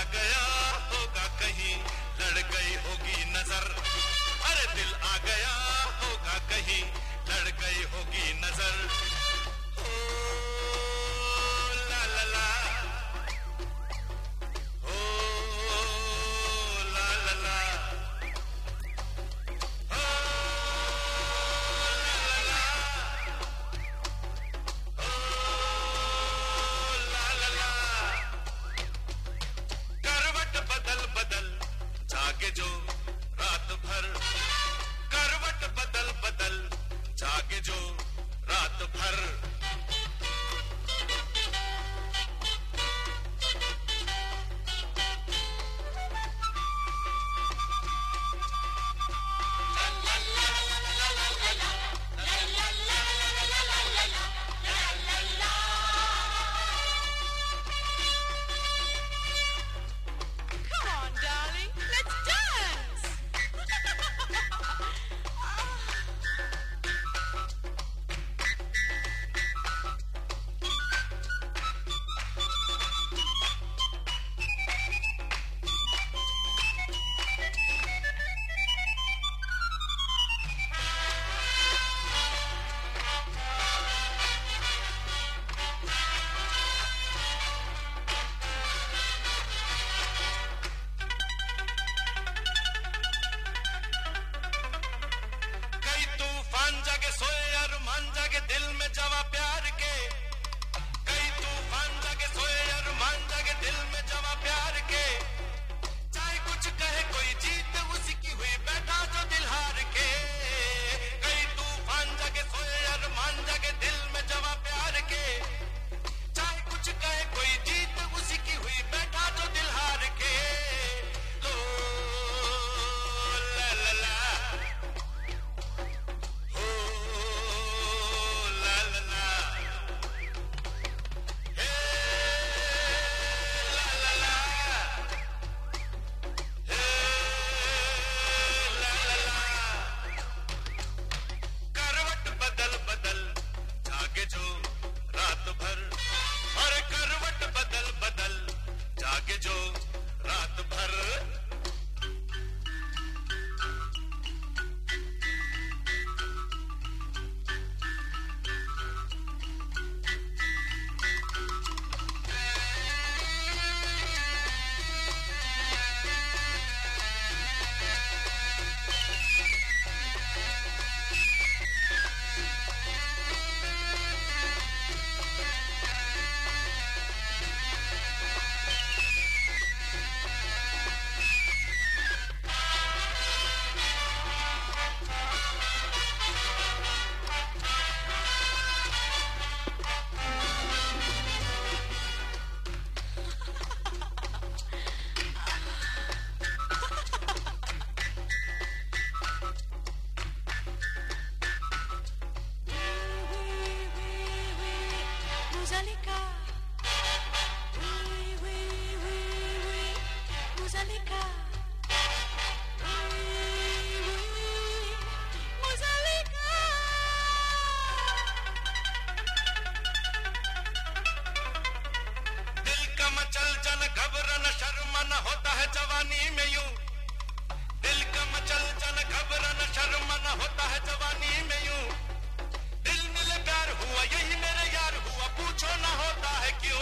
गया होगा कहीं, लड़ गई होगी नजर। अरे दिल आ गया होगा कहीं, लड़ गई होगी नजर। ओ ला ला ला, ओ ला ला ला, ओ ला ला ला, करवट बदल बदल जागे जो रात भर, करवट बदल बदल जागे जो रात भर। Come on, darling, let's dance. कई तूफान जागे सोए अरमान जागे दिल में जवा प्यार के, कई तूफान जागे सोए अरमान जागे दिल में जवा प्यार के। चाहे कुछ कहे कोई जीत उसी की हुई बैठा जो दिल हार के। कई तूफान जागे सोए अरमान जागे दिल में जवा प्यार के। चाहे कुछ कहे कोई जीत उसी की हुई बैठा जो दिल हार के। लो ला ला ला, ओ ला ला ला, हे ला ला ला, हे ला ला ला, करवट बदल बदल जागे जो रात भर। अरे करवट बदल बदल जागे जो रात भर। Muzalika. Oui, oui, oui, oui. Muzalika. Oui, oui. Muzalika. दिल का मचल जन घबरन शर्मन होता है जवानी में यूं। दिल का मचल जन घबरन शर्मन होता है जवानी में यूं। दिल मिले प्यार हुआ यही मेरे यार हुआ, पूछो ना होता है क्यों।